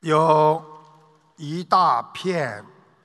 有一大片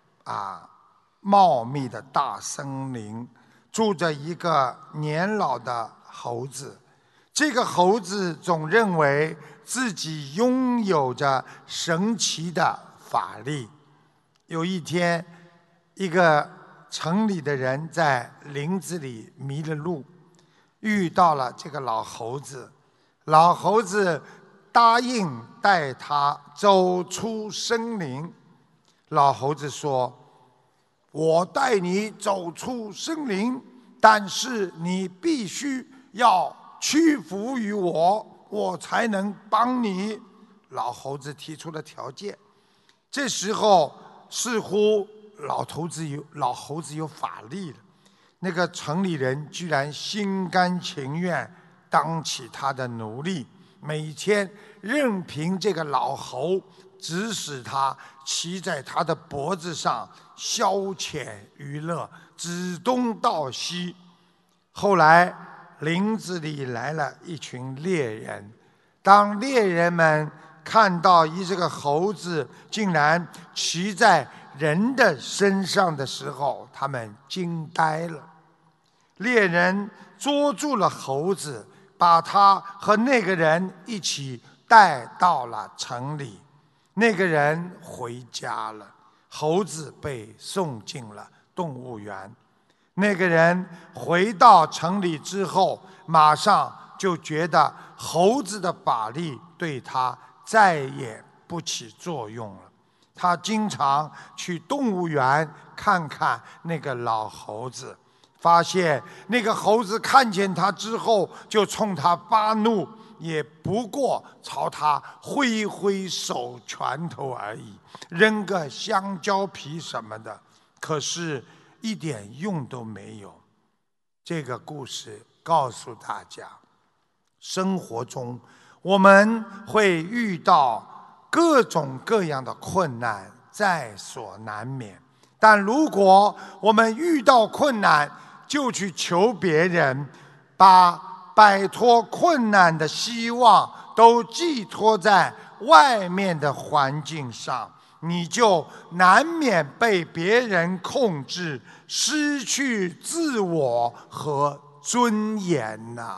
茂密的大森林，住着一个年老的猴子。这个猴子总认为自己拥有着神奇的法力。有一天，一个城里的人在林子里迷了路，遇到了这个老猴子。老猴子答应带他走出森林。老猴子说：“我带你走出森林，但是你必须要屈服于我，我才能帮你。”老猴子提出了条件。这时候似乎老猴子有法力了，那个城里人居然心甘情愿当起他的奴隶，每天任凭这个老猴指使他骑在他的脖子上消遣娱乐，指东道西。后来林子里来了一群猎人，当猎人们看到这个猴子竟然骑在人的身上的时候，他们惊呆了。猎人捉住了猴子，把他和那个人一起带到了城里。那个人回家了，猴子被送进了动物园。那个人回到城里之后，马上就觉得猴子的法力对他再也不起作用了。他经常去动物园看看那个老猴子，发现那个猴子看见他之后就冲他发怒，也不过朝他挥挥手拳头而已，扔个香蕉皮什么的，可是一点用都没有。这个故事告诉大家，生活中我们会遇到各种各样的困难，在所难免。但如果我们遇到困难就去求别人，把摆脱困难的希望都寄托在外面的环境上，你就难免被别人控制，失去自我和尊严呐。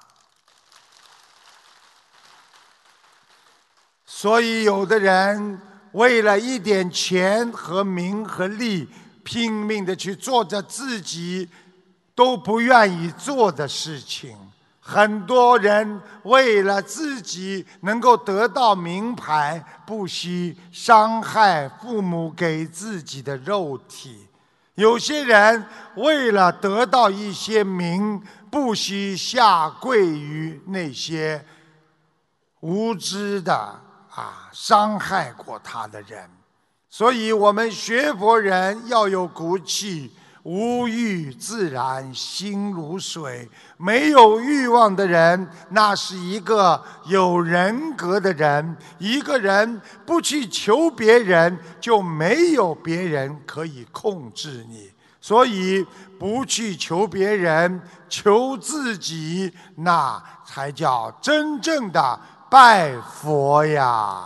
所以有的人为了一点钱和名和利，拼命的去做着自己都不愿意做的事情。很多人为了自己能够得到名牌，不惜伤害父母给自己的肉体。有些人为了得到一些名，不惜下跪于那些无知的伤害过他的人。所以我们学佛人要有骨气，无欲自然心如水。没有欲望的人，那是一个有人格的人。一个人不去求别人，就没有别人可以控制你。所以不去求别人，求自己，那才叫真正的拜佛呀。